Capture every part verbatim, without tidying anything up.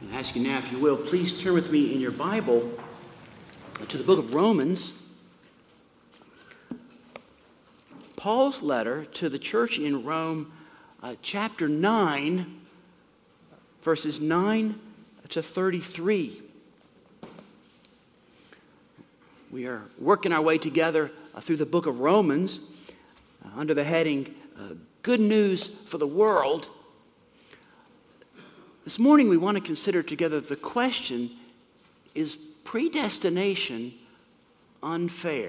I ask you now, if you will, please turn with me in your Bible to the book of Romans. Paul's letter to the church in Rome, uh, chapter nine, verses nine to thirty-three. We are working our way together uh, through the book of Romans uh, under the heading, uh, Good News for the World. This morning we want to consider together the question, is predestination unfair?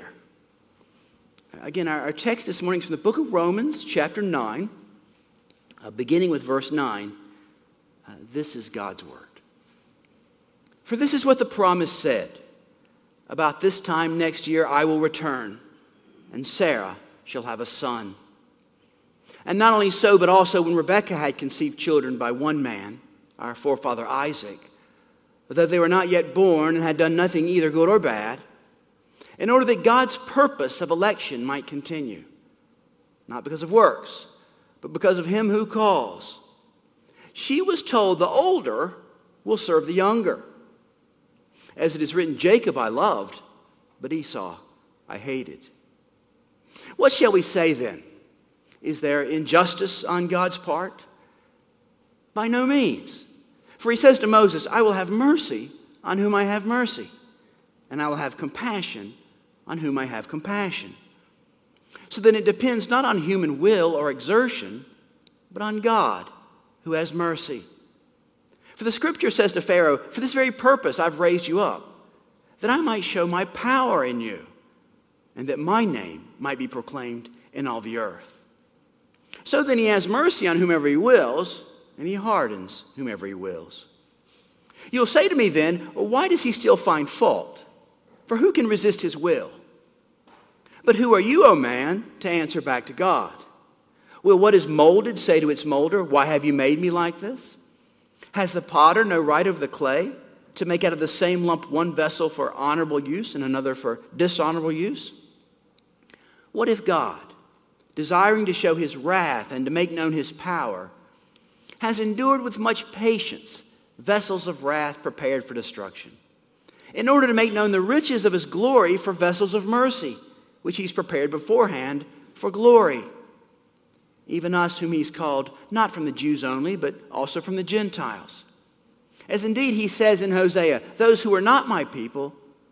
Again, our, our text this morning is from the book of Romans, chapter nine, uh, beginning with verse nine. Uh, this is God's word. For this is what the promise said. About this time next year I will return, and Sarah shall have a son. And not only so, but also when Rebekah had conceived children by one man, our forefather Isaac, though they were not yet born and had done nothing either good or bad, in order that God's purpose of election might continue, not because of works, but because of him who calls. She was told the older will serve the younger. As it is written, Jacob I loved, but Esau I hated. What shall we say then? Is there injustice on God's part? By no means. For he says to Moses, I will have mercy on whom I have mercy, and I will have compassion on whom I have compassion. So then it depends not on human will or exertion, but on God who has mercy. For the scripture says to Pharaoh, for this very purpose I've raised you up, that I might show my power in you, and that my name might be proclaimed in all the earth. So then he has mercy on whomever he wills, and he hardens whomever he wills. You'll say to me then, well, why does he still find fault? For who can resist his will? But who are you, O man, to answer back to God? Will what is molded say to its molder, why have you made me like this? Has the potter no right over the clay to make out of the same lump one vessel for honorable use and another for dishonorable use? What if God, desiring to show his wrath and to make known his power, has endured with much patience vessels of wrath prepared for destruction, in order to make known the riches of his glory for vessels of mercy, which he's prepared beforehand for glory? Even us whom he's called, not from the Jews only, but also from the Gentiles. As indeed he says in Hosea, those who are not my people,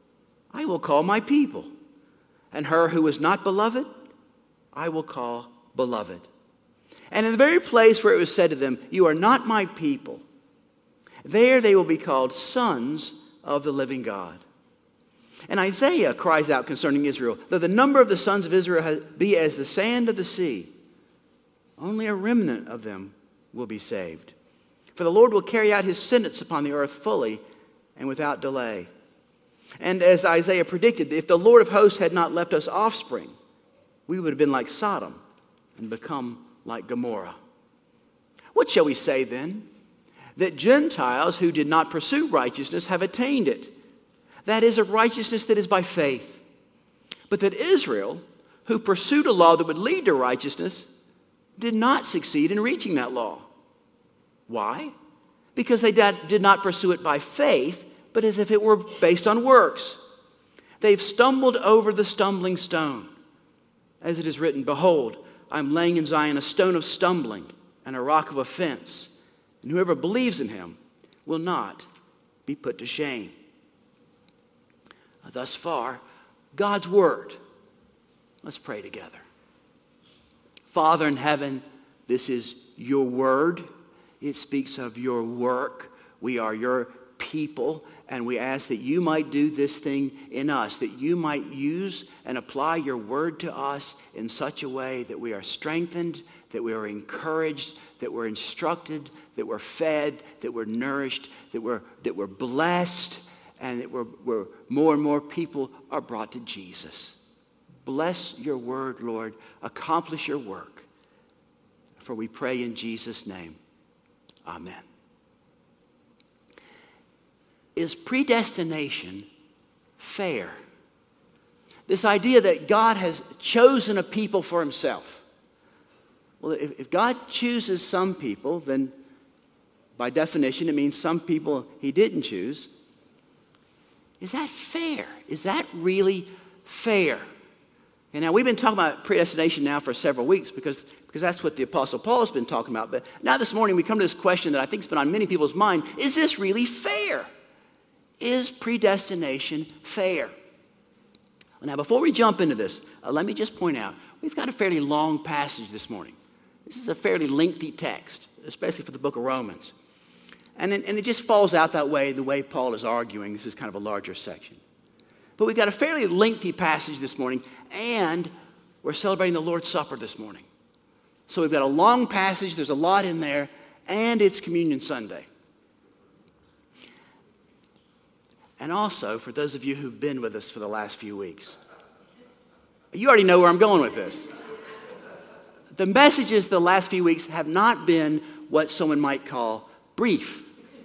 I will call my people. And her who was not beloved, I will call beloved. And in the very place where it was said to them, you are not my people, there they will be called sons of the living God. And Isaiah cries out concerning Israel, though the number of the sons of Israel be as the sand of the sea, only a remnant of them will be saved. For the Lord will carry out his sentence upon the earth fully and without delay. And as Isaiah predicted, if the Lord of hosts had not left us offspring, we would have been like Sodom and become like Gomorrah. What shall we say then? That Gentiles who did not pursue righteousness have attained it. That is a righteousness that is by faith. But that Israel, who pursued a law that would lead to righteousness, did not succeed in reaching that law. Why? Because they did not pursue it by faith, but as if it were based on works. They've stumbled over the stumbling stone. As it is written, behold, I'm laying in Zion a stone of stumbling and a rock of offense, and whoever believes in him will not be put to shame. Thus far, God's word. Let's pray together. Father in heaven, this is your word. It speaks of your work. We are your people, and we ask that you might do this thing in us, that you might use and apply your word to us in such a way that we are strengthened, that we are encouraged, that we're instructed, that we're fed, that we're nourished, that we're, that we're blessed, and that we're, we're more and more people are brought to Jesus. Bless your word, Lord. Accomplish your work. For we pray in Jesus' name. Amen. Is predestination fair? This idea that God has chosen a people for himself. Well, if, if God chooses some people, then By definition, it means some people he didn't choose. Is that fair? Is that really fair? And now we've been talking about predestination now for several weeks because, because that's what the Apostle Paul has been talking about. But now this morning we come to this question that I think has been on many people's mind. Is this really fair? Is predestination fair? Now before we jump into this, uh, let me just point out, we've got a fairly long passage this morning. This is a fairly lengthy text, especially for the book of Romans. And it, and it just falls out that way, the way Paul is arguing. This is kind of a larger section. But we've got a fairly lengthy passage this morning, and we're celebrating the Lord's Supper this morning. So we've got a long passage, there's a lot in there, and it's Communion Sunday. And also, for those of you who've been with us for the last few weeks, you already know where I'm going with this. The messages the last few weeks have not been what someone might call brief.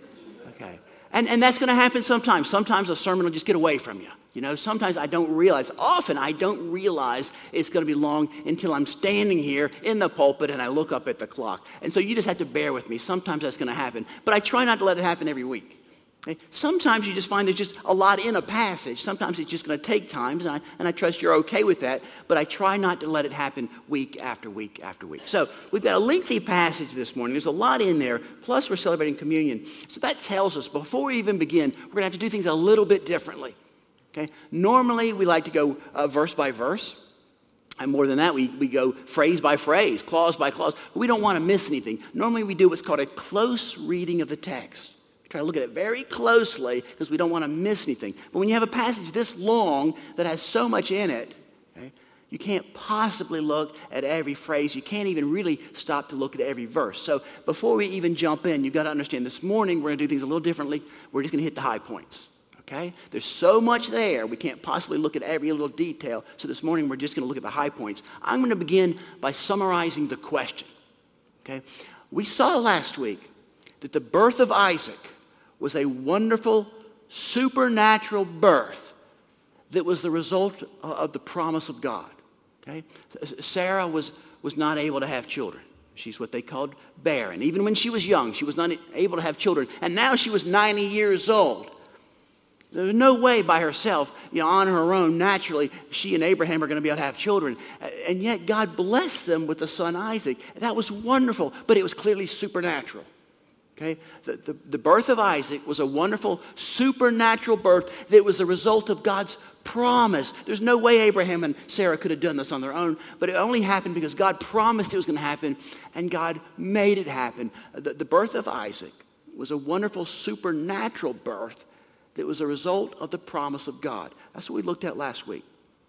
Okay. And, and that's going to happen sometimes. Sometimes a sermon will just get away from you. You know, sometimes I don't realize, often I don't realize it's going to be long until I'm standing here in the pulpit and I look up at the clock. And so you just have to bear with me. Sometimes that's going to happen. But I try not to let it happen every week. Okay? Sometimes you just find there's just a lot in a passage. Sometimes it's just going to take time, and I, and I trust you're okay with that. But I try not to let it happen week after week after week. So we've got a lengthy passage this morning. There's a lot in there. Plus we're celebrating communion. So that tells us before we even begin, we're going to have to do things a little bit differently. Okay? Normally, we like to go uh, verse by verse. And more than that, we, we go phrase by phrase, clause by clause. We don't want to miss anything. Normally, we do what's called a close reading of the text. We try to look at it very closely because we don't want to miss anything. But when you have a passage this long that has so much in it, okay, you can't possibly look at every phrase. You can't even really stop to look at every verse. So before we even jump in, you've got to understand this morning we're going to do things a little differently. We're just going to hit the high points. Okay? There's so much there, we can't possibly look at every little detail. So this morning, we're just going to look at the high points. I'm going to begin by summarizing the question. Okay? We saw last week that the birth of Isaac was a wonderful, supernatural birth that was the result of the promise of God. Okay? Sarah was, was not able to have children. She's what they called barren. Even when she was young, she was not able to have children. And now she was ninety years old. There's no way by herself, you know, on her own, naturally, she and Abraham are going to be able to have children. And yet God blessed them with the son Isaac. That was wonderful, but it was clearly supernatural. Okay? The, the, the birth of Isaac was a wonderful, supernatural birth that was the result of God's promise. There's no way Abraham and Sarah could have done this on their own, but it only happened because God promised it was going to happen, and God made it happen. The, the birth of Isaac was a wonderful, supernatural birth that was a result of the promise of God. That's what we looked at last week.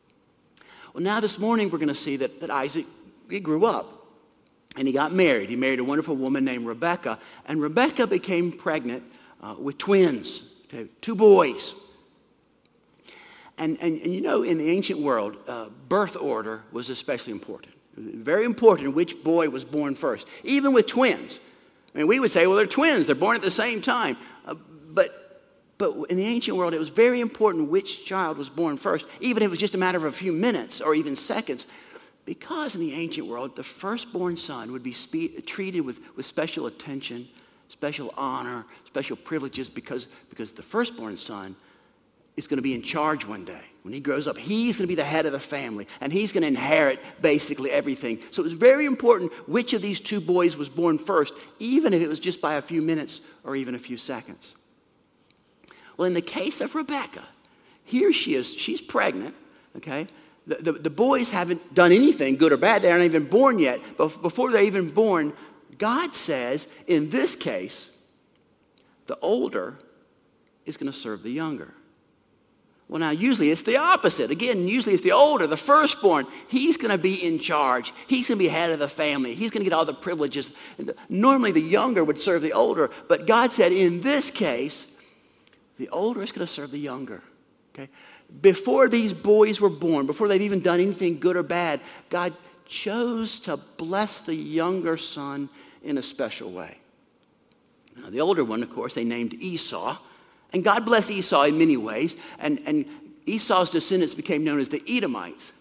Well, now this morning we're going to see that, that Isaac, he grew up and he got married. He married a wonderful woman named Rebekah, and Rebekah became pregnant uh, with twins, okay, two boys. And, and, and you know, in the ancient world, uh, birth order was especially important. It was very important which boy was born first, even with twins. I mean, we would say, well, they're twins. They're born at the same time. Uh, but But in the ancient world, it was very important which child was born first, even if it was just a matter of a few minutes or even seconds, because in the ancient world, the firstborn son would be spe- treated with, with special attention, special honor, special privileges, because, because the firstborn son is going to be in charge one day. When he grows up, he's going to be the head of the family, and he's going to inherit basically everything. So it was very important which of these two boys was born first, even if it was just by a few minutes or even a few seconds. Well, in the case of Rebekah, here she is. She's pregnant, okay? The, the, the boys haven't done anything, good or bad. They aren't even born yet. But before they're even born, God says, in this case, the older is going to serve the younger. Well, now, usually it's the opposite. Again, usually it's the older, the firstborn. He's going to be in charge. He's going to be head of the family. He's going to get all the privileges. Normally, the younger would serve the older. But God said, in this case, the older is going to serve the younger. Okay? Before these boys were born, before they've even done anything good or bad, God chose to bless the younger son in a special way. Now, the older one, of course, they named Esau. And God blessed Esau in many ways. And, and Esau's descendants became known as the Edomites.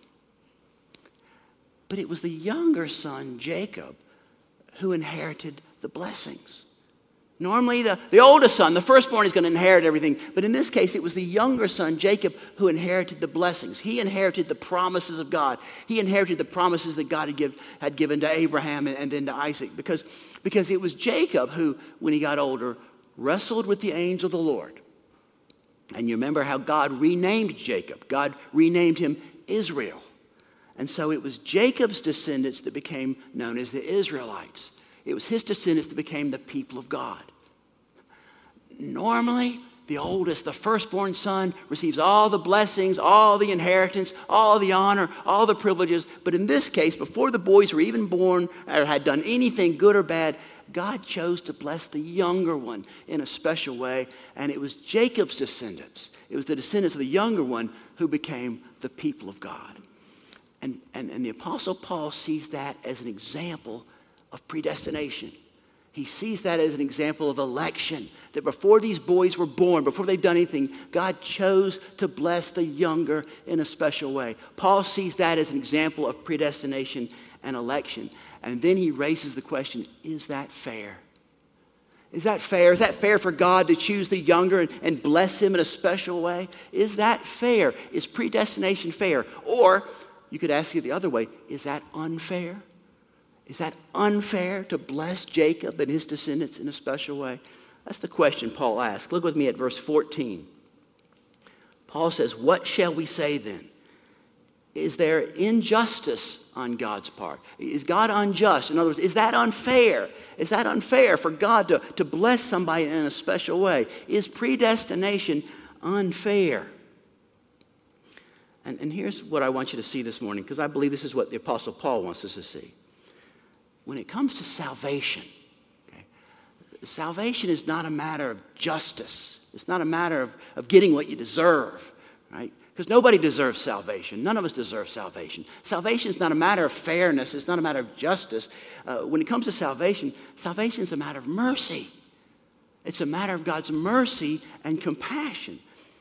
But it was the younger son, Jacob, who inherited the blessings. Normally, the, the oldest son, the firstborn, is going to inherit everything. But in this case, it was the younger son, Jacob, who inherited the blessings. He inherited the promises of God. He inherited the promises that God had, give, had given to Abraham and, and then to Isaac. Because, because it was Jacob who, when he got older, wrestled with the angel of the Lord. And you remember how God renamed Jacob. God renamed him Israel. And so it was Jacob's descendants that became known as the Israelites. It was his descendants that became the people of God. Normally, the oldest, the firstborn son, receives all the blessings, all the inheritance, all the honor, all the privileges. But in this case, before the boys were even born or had done anything good or bad, God chose to bless the younger one in a special way. And it was Jacob's descendants. It was the descendants of the younger one who became the people of God. And, and, and the Apostle Paul sees that as an example of predestination. He sees that as an example of election, that before these boys were born, before they've done anything, God chose to bless the younger in a special way. Paul sees that as an example of predestination and election. And then he raises the question, is that fair? Is that fair? Is that fair for God to choose the younger and, and bless him in a special way? Is that fair? Is predestination fair? Or you could ask it the other way, is that unfair? Is that unfair to bless Jacob and his descendants in a special way? That's the question Paul asks. Look with me at verse fourteen. Paul says, what shall we say then? Is there injustice on God's part? Is God unjust? In other words, is that unfair? Is that unfair for God to, to bless somebody in a special way? Is predestination unfair? And, and here's what I want you to see this morning, because I believe this is what the Apostle Paul wants us to see. When it comes to salvation, okay, salvation is not a matter of justice. It's not a matter of, of getting what you deserve, right? Because nobody deserves salvation. None of us deserve salvation. Salvation is not a matter of fairness. It's not a matter of justice. Uh, when it comes to salvation, salvation is a matter of mercy. It's a matter of God's mercy and compassion.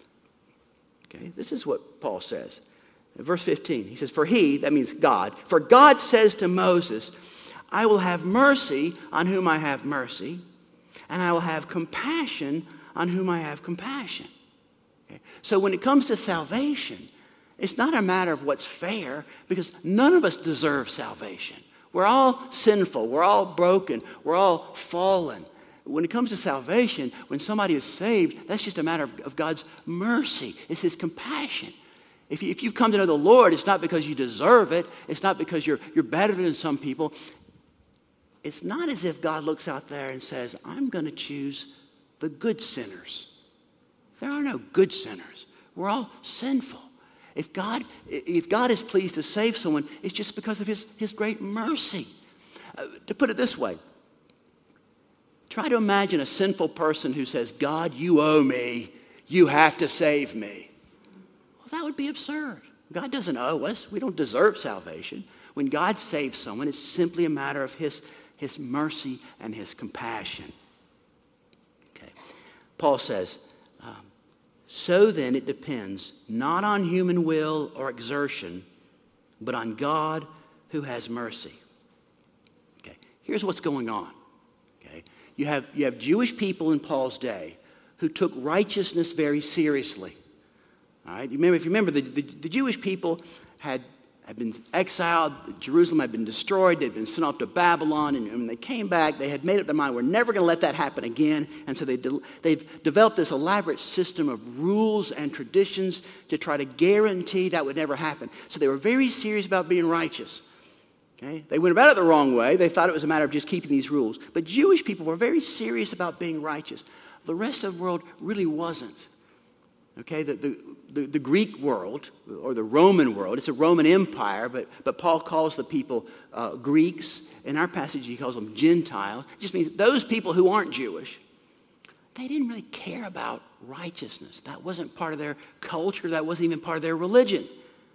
Okay, this is what Paul says. In verse fifteen, he says, for he, that means God, for God says to Moses, I will have mercy on whom I have mercy, and I will have compassion on whom I have compassion. Okay? So when it comes to salvation, it's not a matter of what's fair, because none of us deserve salvation. We're all sinful. We're all broken. We're all fallen. When it comes to salvation, when somebody is saved, that's just a matter of, of God's mercy. It's his compassion. If, you, if you've come to know the Lord, it's not because you deserve it. It's not because you're, you're better than some people. It's not as if God looks out there and says, I'm going to choose the good sinners. There are no good sinners. We're all sinful. If God, if God is pleased to save someone, it's just because of his, his great mercy. Uh, to put it this way, try to imagine a sinful person who says, God, you owe me. You have to save me. Well, that would be absurd. God doesn't owe us. We don't deserve salvation. When God saves someone, it's simply a matter of his, his mercy and his compassion. Okay. Paul says, um, so then it depends not on human will or exertion, but on God who has mercy. Okay. Here's what's going on. Okay. You have, you have Jewish people in Paul's day who took righteousness very seriously. All right. You remember, if you remember, the, the, the Jewish people had, had been exiled. Jerusalem had been destroyed. They'd been sent off to Babylon. And, and when they came back, they had made up their mind, we're never going to let that happen again. And so they de- they've developed this elaborate system of rules and traditions to try to guarantee that would never happen. So they were very serious about being righteous. Okay? They went about it the wrong way. They thought it was a matter of just keeping these rules. But Jewish people were very serious about being righteous. The rest of the world really wasn't. Okay, the, the, the, the Greek world, or the Roman world, it's a Roman empire, but, but Paul calls the people uh, Greeks. In our passage, he calls them Gentiles. It just means those people who aren't Jewish, they didn't really care about righteousness. That wasn't part of their culture. That wasn't even part of their religion.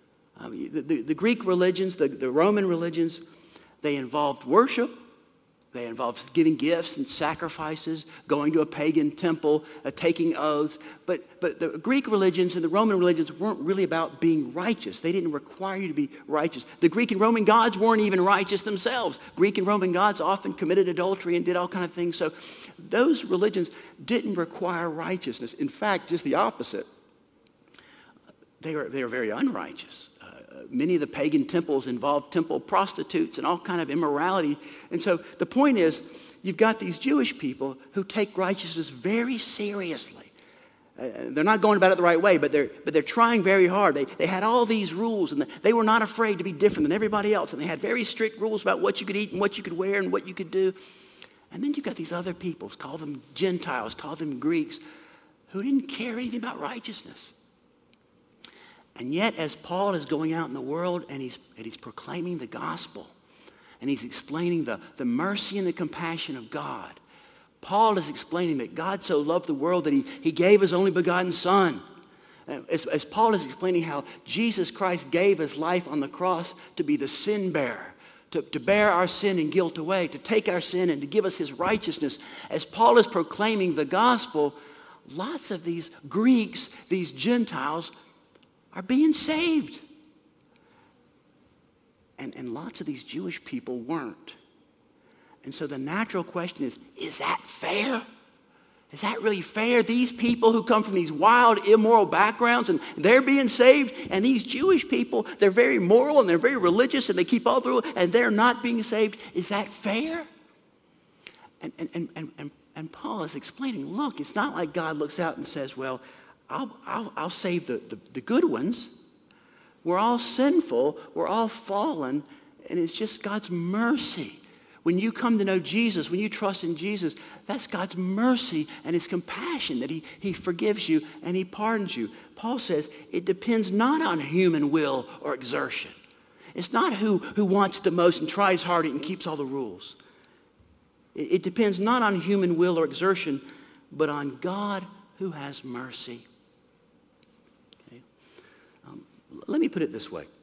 Um, the, the, the Greek religions, the, the Roman religions, they involved worship, They involved giving gifts and sacrifices, going to a pagan temple, uh, taking oaths. But, but the Greek religions and the Roman religions weren't really about being righteous. They didn't require you to be righteous. The Greek and Roman gods weren't even righteous themselves. Greek and Roman gods often committed adultery and did all kinds of things. So those religions didn't require righteousness. In fact, just the opposite. They were, they were very unrighteous. Many of the pagan temples involved temple prostitutes and all kind of immorality. And so the point is, you've got these Jewish people who take righteousness very seriously. Uh, they're not going about it the right way, but they're, but they're trying very hard. They, they had all these rules, and they were not afraid to be different than everybody else. And they had very strict rules about what you could eat and what you could wear and what you could do. And then you've got these other peoples, call them Gentiles, call them Greeks, who didn't care anything about righteousness. And yet, as Paul is going out in the world and he's, and he's proclaiming the gospel and he's explaining the, the mercy and the compassion of God, Paul is explaining that God so loved the world that he, he gave his only begotten Son. As, as Paul is explaining how Jesus Christ gave his life on the cross to be the sin bearer, to, to bear our sin and guilt away, to take our sin and to give us his righteousness. As Paul is proclaiming the gospel, lots of these Greeks, these Gentiles, are being saved. And, and lots of these Jewish people weren't. And so the natural question is, is that fair? Is that really fair? These people who come from these wild, immoral backgrounds, and they're being saved, and these Jewish people, they're very moral and they're very religious and they keep all the rules, and they're not being saved. Is that fair? And, and, and, and, and, and Paul is explaining, look, it's not like God looks out and says, well, I'll, I'll, I'll save the, the, the good ones. We're all sinful. We're all fallen. And it's just God's mercy. When you come to know Jesus, when you trust in Jesus, that's God's mercy and his compassion that he, he forgives you and he pardons you. Paul says it depends not on human will or exertion. It's not who, who wants the most and tries harder and keeps all the rules. It, it depends not on human will or exertion, but on God who has mercy. Let me put it this way.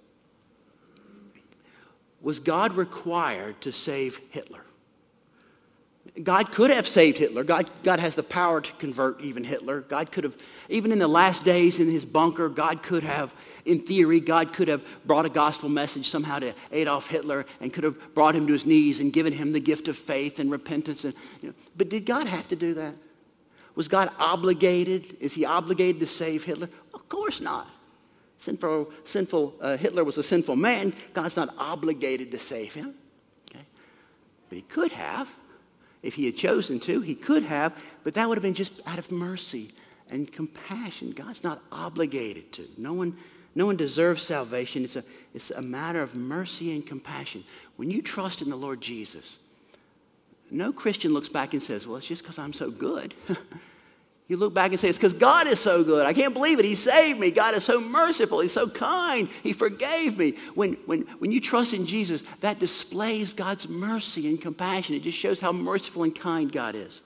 Was God required to save Hitler? God could have saved Hitler. God, God has the power to convert even Hitler. God could have, even in the last days in his bunker, God could have, in theory, God could have brought a gospel message somehow to Adolf Hitler and could have brought him to his knees and given him the gift of faith and repentance. And, you know, but did God have to do that? Was God obligated? Is he obligated to save Hitler? Of course not. Sinful, sinful uh, Hitler was a sinful man. God's not obligated to save him. Okay? But he could have. If he had chosen to, he could have. But that would have been just out of mercy and compassion. God's not obligated to. No one, no one deserves salvation. It's a, it's a matter of mercy and compassion. When you trust in the Lord Jesus, no Christian looks back and says, well, it's just because I'm so good. You look back and say, it's because God is so good. I can't believe it. He saved me. God is so merciful. He's so kind. He forgave me. When, when, when you trust in Jesus, that displays God's mercy and compassion. It just shows how merciful and kind God is.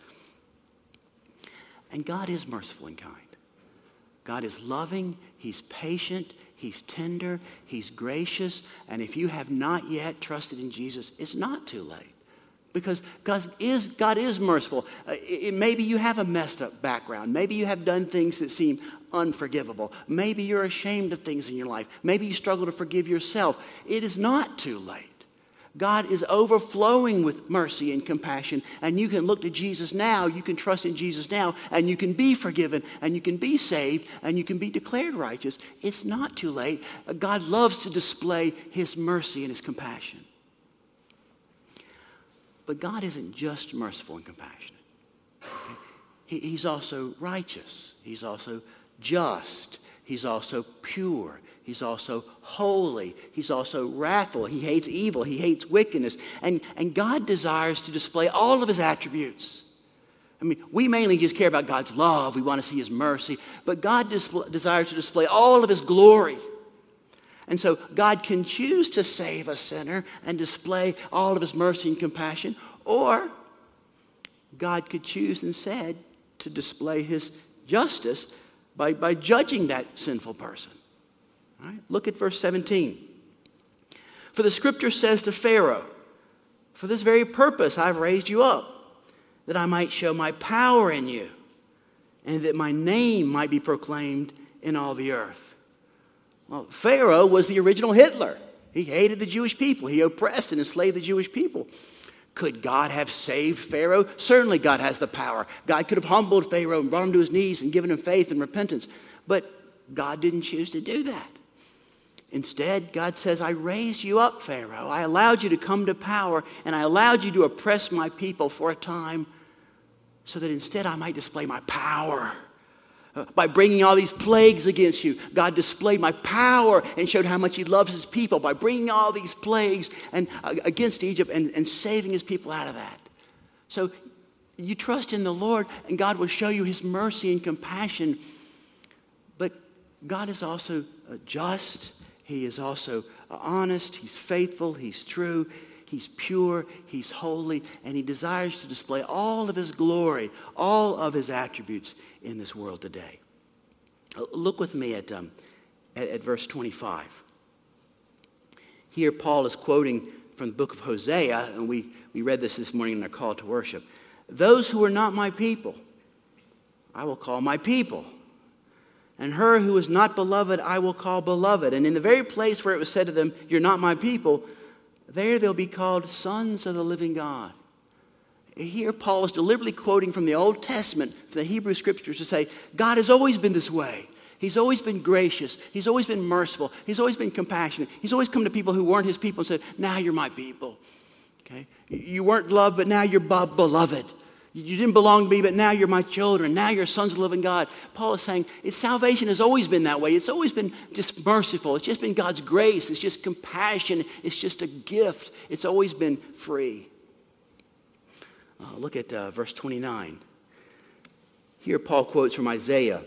And God is merciful and kind. God is loving. He's patient. He's tender. He's gracious. And if you have not yet trusted in Jesus, it's not too late. Because God is, God is merciful. Uh, it, maybe you have a messed up background. Maybe you have done things that seem unforgivable. Maybe you're ashamed of things in your life. Maybe you struggle to forgive yourself. It is not too late. God is overflowing with mercy and compassion. And you can look to Jesus now. You can trust in Jesus now. And you can be forgiven. And you can be saved. And you can be declared righteous. It's not too late. Uh, God loves to display his mercy and his compassion. But God isn't just merciful and compassionate. Okay? He, he's also righteous. He's also just. He's also pure. He's also holy. He's also wrathful. He hates evil. He hates wickedness. And, and God desires to display all of his attributes. I mean, we mainly just care about God's love. We want to see his mercy. But God dis- desires to display all of his glory. And so God can choose to save a sinner and display all of his mercy and compassion, or God could choose instead to display his justice by, by judging that sinful person. All right? Look at verse seventeen. For the scripture says to Pharaoh, For this very purpose I've raised you up, that I might show my power in you, and that my name might be proclaimed in all the earth. Well, Pharaoh was the original Hitler. He hated the Jewish people. He oppressed and enslaved the Jewish people. Could God have saved Pharaoh? Certainly God has the power. God could have humbled Pharaoh and brought him to his knees and given him faith and repentance. But God didn't choose to do that. Instead, God says, I raised you up, Pharaoh. I allowed you to come to power, and I allowed you to oppress my people for a time so that instead I might display my power. Uh, by bringing all these plagues against you, God displayed my power and showed how much he loves his people by bringing all these plagues and, uh, against Egypt and, and saving his people out of that. So you trust in the Lord, and God will show you his mercy and compassion. But God is also uh, just. He is also uh, honest. He's faithful. He's true. He's pure. He's holy. And he desires to display all of his glory, all of his attributes in this world today. Look with me at, um, at, at verse twenty-five. Here Paul is quoting from the book of Hosea, and we, we read this this morning in our call to worship. Those who are not my people, I will call my people. And her who is not beloved, I will call beloved. And in the very place where it was said to them, you're not my people, there they'll be called sons of the living God. Here Paul is deliberately quoting from the Old Testament, from the Hebrew Scriptures, to say, God has always been this way. He's always been gracious. He's always been merciful. He's always been compassionate. He's always come to people who weren't his people and said, now you're my people. Okay? You weren't loved, but now you're beloved. You didn't belong to me, but now you're my children. Now you're sons of the living God. Paul is saying, it's, salvation has always been that way. It's always been just merciful. It's just been God's grace. It's just compassion. It's just a gift. It's always been free. Uh, look at uh, verse twenty-nine. Here Paul quotes from Isaiah.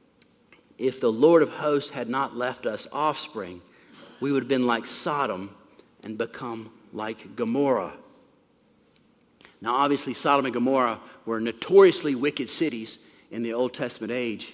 If the Lord of hosts had not left us offspring, we would have been like Sodom and become like Gomorrah. Now, obviously, Sodom and Gomorrah were notoriously wicked cities in the Old Testament age.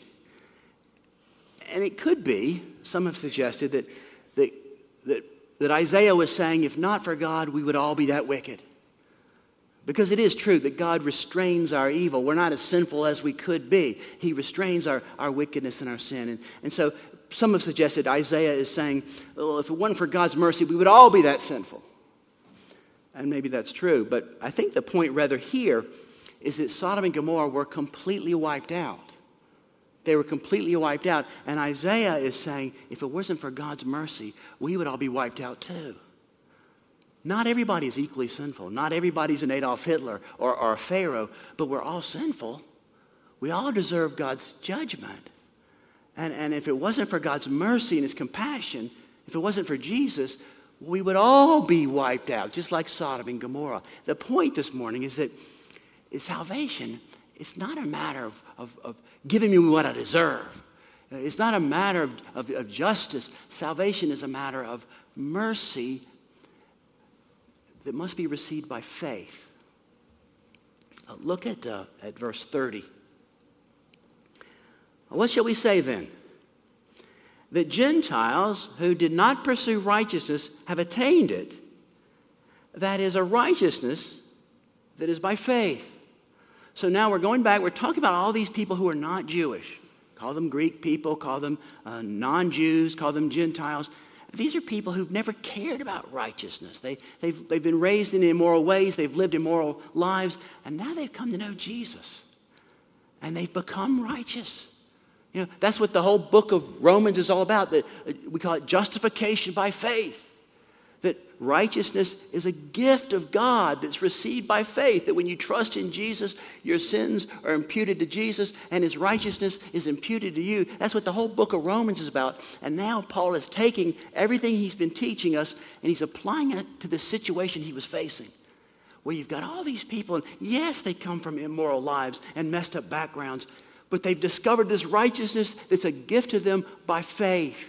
And it could be, some have suggested, that, that, that, that Isaiah was saying, if not for God, we would all be that wicked. Because it is true that God restrains our evil. We're not as sinful as we could be. He restrains our, our wickedness and our sin. And, and so some have suggested Isaiah is saying, well, if it wasn't for God's mercy, we would all be that sinful. And maybe that's true, but I think the point rather here is that Sodom and Gomorrah were completely wiped out. They were completely wiped out. And Isaiah is saying, if it wasn't for God's mercy, we would all be wiped out too. Not everybody is equally sinful. Not everybody's an Adolf Hitler or, or a Pharaoh, but we're all sinful. We all deserve God's judgment. And, and if it wasn't for God's mercy and his compassion, if it wasn't for Jesus, we would all be wiped out, just like Sodom and Gomorrah. The point this morning is that salvation, it's not a matter of, of, of giving me what I deserve. It's not a matter of, of, of justice. Salvation is a matter of mercy that must be received by faith. Uh, look at, uh, at verse thirty. What shall we say then? That Gentiles who did not pursue righteousness have attained it. That is a righteousness that is by faith. So now we're going back. We're talking about all these people who are not Jewish. Call them Greek people. Call them uh, non-Jews. Call them Gentiles. These are people who've never cared about righteousness. They, they've, they've been raised in immoral ways. They've lived immoral lives. And now they've come to know Jesus. And they've become righteous. You know, that's what the whole book of Romans is all about. That we call it justification by faith. That righteousness is a gift of God that's received by faith. That when you trust in Jesus, your sins are imputed to Jesus and his righteousness is imputed to you. That's what the whole book of Romans is about. And now Paul is taking everything he's been teaching us and he's applying it to the situation he was facing. Where you've got all these people, and yes, they come from immoral lives and messed up backgrounds, but they've discovered this righteousness that's a gift to them by faith.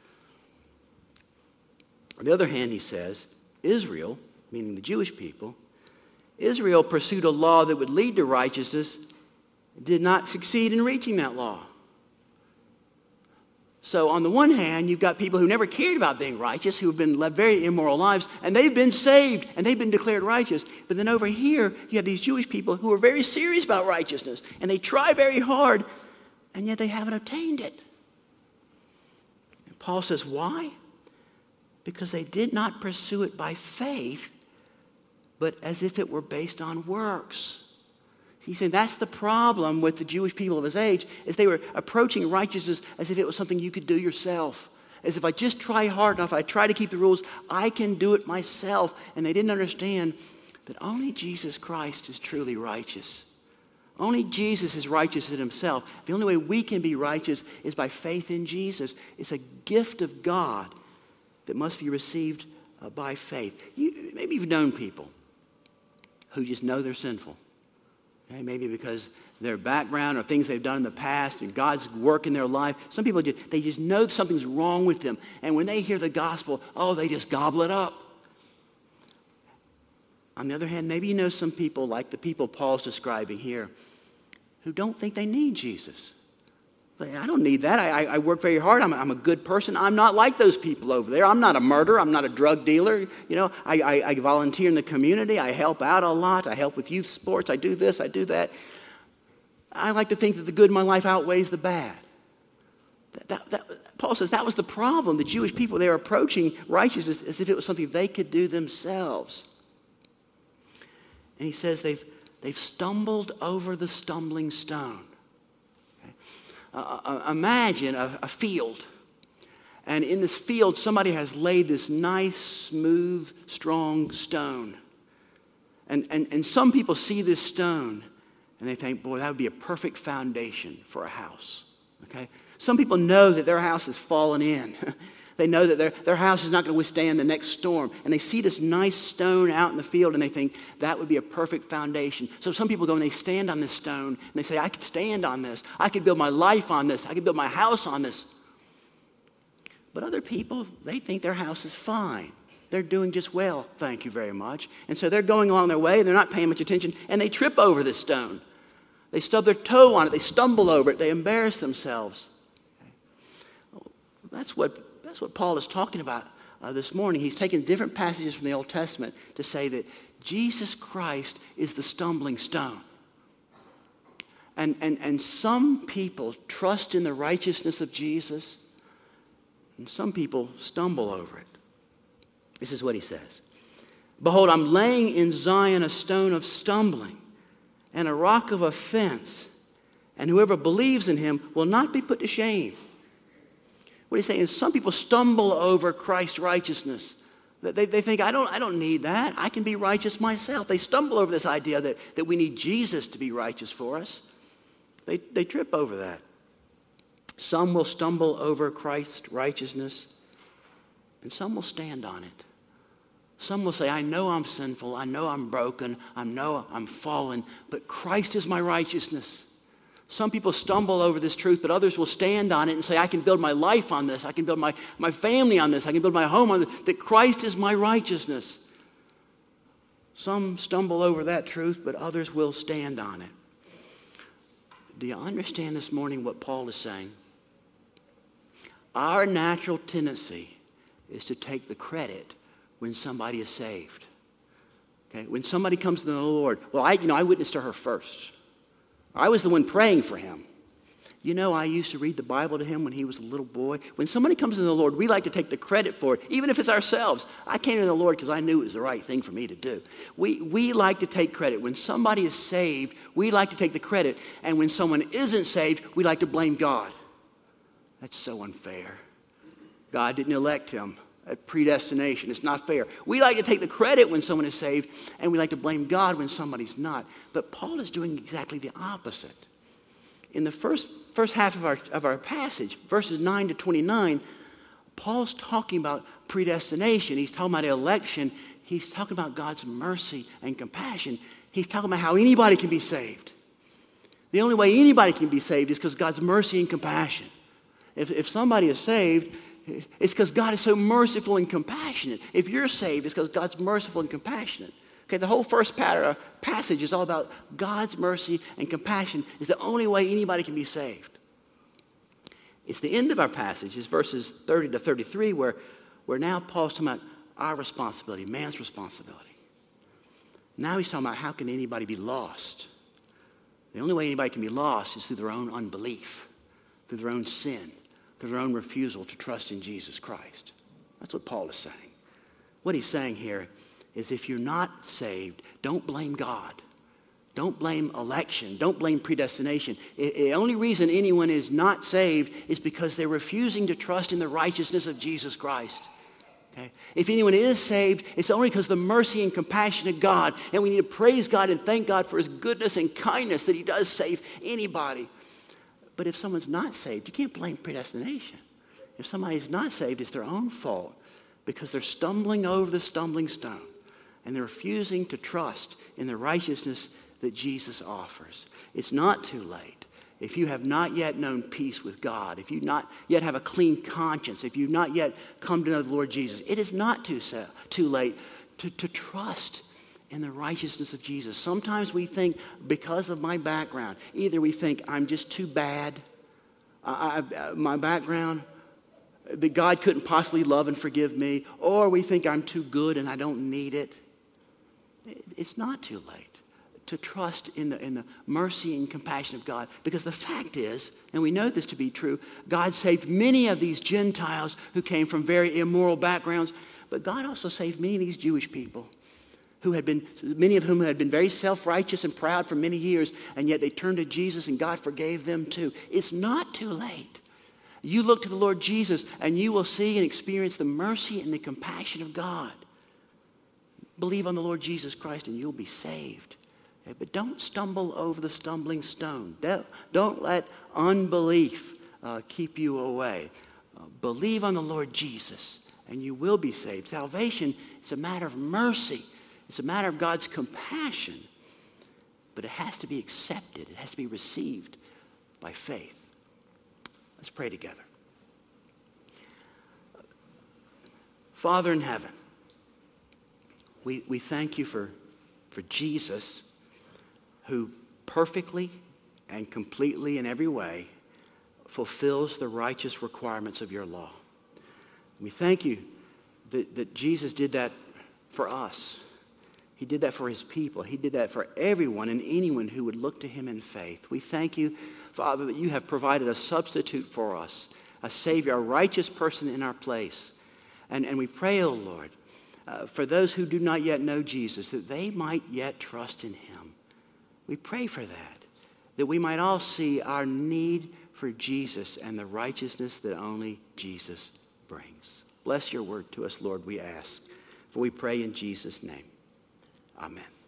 On the other hand, he says, Israel, meaning the Jewish people, Israel pursued a law that would lead to righteousness, did not succeed in reaching that law. So on the one hand, you've got people who never cared about being righteous, who have been led very immoral lives, and they've been saved, and they've been declared righteous. But then over here, you have these Jewish people who are very serious about righteousness, and they try very hard, and yet they haven't obtained it. And Paul says, why? Because they did not pursue it by faith, but as if it were based on works. He said that's the problem with the Jewish people of his age, is they were approaching righteousness as if it was something you could do yourself. As if I just try hard enough, I try to keep the rules, I can do it myself. And they didn't understand that only Jesus Christ is truly righteous. Only Jesus is righteous in himself. The only way we can be righteous is by faith in Jesus. It's a gift of God that must be received uh, by faith. You, maybe you've known people who just know they're sinful. Okay, maybe because their background or things they've done in the past and God's work in their life. Some people, just, they just know something's wrong with them. And when they hear the gospel, oh, they just gobble it up. On the other hand, maybe you know some people like the people Paul's describing here who don't think they need Jesus. Like, I don't need that. I, I work very hard. I'm, I'm a good person. I'm not like those people over there. I'm not a murderer. I'm not a drug dealer. You know, I, I, I volunteer in the community. I help out a lot. I help with youth sports. I do this. I do that. I like to think that the good in my life outweighs the bad. That, that, that, Paul says that was the problem. The Jewish people, they were approaching righteousness as if it was something they could do themselves. And he says they've, they've stumbled over the stumbling stone. Uh, uh, imagine a, a field, and in this field somebody has laid this nice, smooth, strong stone. And, and, and some people see this stone and they think, boy, that would be a perfect foundation for a house. Okay? Some people know that their house has fallen in. They know that their, their house is not going to withstand the next storm. And they see this nice stone out in the field and they think that would be a perfect foundation. So some people go and they stand on this stone and they say, I could stand on this. I could build my life on this. I could build my house on this. But other people, they think their house is fine. They're doing just well, thank you very much. And so they're going along their way, they're not paying much attention, and they trip over this stone. They stub their toe on it, they stumble over it, they embarrass themselves. That's what That's what Paul is talking about uh, this morning. He's taking different passages from the Old Testament to say that Jesus Christ is the stumbling stone. And, and, and some people trust in the righteousness of Jesus, and some people stumble over it. This is what he says. Behold, I'm laying in Zion a stone of stumbling and a rock of offense, and whoever believes in him will not be put to shame. What he's saying is some people stumble over Christ's righteousness. They, they think, I don't, I don't need that. I can be righteous myself. They stumble over this idea that, that we need Jesus to be righteous for us. They, they trip over that. Some will stumble over Christ's righteousness, and some will stand on it. Some will say, I know I'm sinful. I know I'm broken. I know I'm fallen, but Christ is my righteousness. Some people stumble over this truth, but others will stand on it and say, I can build my life on this. I can build my, my family on this. I can build my home on this. That Christ is my righteousness. Some stumble over that truth, but others will stand on it. Do you understand this morning what Paul is saying? Our natural tendency is to take the credit when somebody is saved. Okay? When somebody comes to the Lord, well, I, you know, I witnessed to her first. I was the one praying for him. You know, I used to read the Bible to him when he was a little boy. When somebody comes to the Lord, we like to take the credit for it, even if it's ourselves. I came to the Lord because I knew it was the right thing for me to do. We, we like to take credit. When somebody is saved, we like to take the credit. And when someone isn't saved, we like to blame God. That's so unfair. God didn't elect him. At predestination. It's not fair. We like to take the credit when someone is saved, and we like to blame God when somebody's not. But Paul is doing exactly the opposite. In the first, first half of our, of our passage, verses nine to twenty-nine, Paul's talking about predestination. He's talking about election. He's talking about God's mercy and compassion. He's talking about how anybody can be saved. The only way anybody can be saved is because God's mercy and compassion. If, if somebody is saved, it's because God is so merciful and compassionate. If you're saved, it's because God's merciful and compassionate. Okay, the whole first passage is all about God's mercy and compassion is the only way anybody can be saved. It's the end of our passage. It's verses thirty to thirty-three where, where now Paul's talking about our responsibility, man's responsibility. Now he's talking about how can anybody be lost. The only way anybody can be lost is through their own unbelief, through their own sin, through their own refusal to trust in Jesus Christ. That's what Paul is saying. What he's saying here is if you're not saved, don't blame God. Don't blame election. Don't blame predestination. The only reason anyone is not saved is because they're refusing to trust in the righteousness of Jesus Christ. Okay? If anyone is saved, it's only because of the mercy and compassion of God. And we need to praise God and thank God for his goodness and kindness that he does save anybody. But if someone's not saved, you can't blame predestination. If somebody's not saved, it's their own fault because they're stumbling over the stumbling stone and they're refusing to trust in the righteousness that Jesus offers. It's not too late. If you have not yet known peace with God, if you not yet have a clean conscience, if you've not yet come to know the Lord Jesus, it is not too, too late to, to trust in the righteousness of Jesus. Sometimes we think because of my background, either we think I'm just too bad, I, I, my background, that God couldn't possibly love and forgive me, or we think I'm too good and I don't need it. It's not too late to trust in the, in the mercy and compassion of God. Because the fact is, and we know this to be true, God saved many of these Gentiles who came from very immoral backgrounds, but God also saved many of these Jewish people who had been, many of whom had been very self-righteous and proud for many years, and yet they turned to Jesus and God forgave them too. It's not too late. You look to the Lord Jesus and you will see and experience the mercy and the compassion of God. Believe on the Lord Jesus Christ and you'll be saved. Okay, but don't stumble over the stumbling stone. Don't, don't let unbelief uh, keep you away. Uh, believe on the Lord Jesus and you will be saved. Salvation is a matter of mercy. It's a matter of God's compassion. But it has to be accepted. It has to be received by faith. Let's pray together. Father in heaven, we, we thank you for, for Jesus, who perfectly and completely in every way fulfills the righteous requirements of your law. We thank you that, that Jesus did that for us. He did that for his people. He did that for everyone and anyone who would look to him in faith. We thank you, Father, that you have provided a substitute for us, a Savior, a righteous person in our place. And, and we pray, oh Lord, uh, for those who do not yet know Jesus, that they might yet trust in him. We pray for that, that we might all see our need for Jesus and the righteousness that only Jesus brings. Bless your word to us, Lord, we ask. For we pray in Jesus' name. Amen.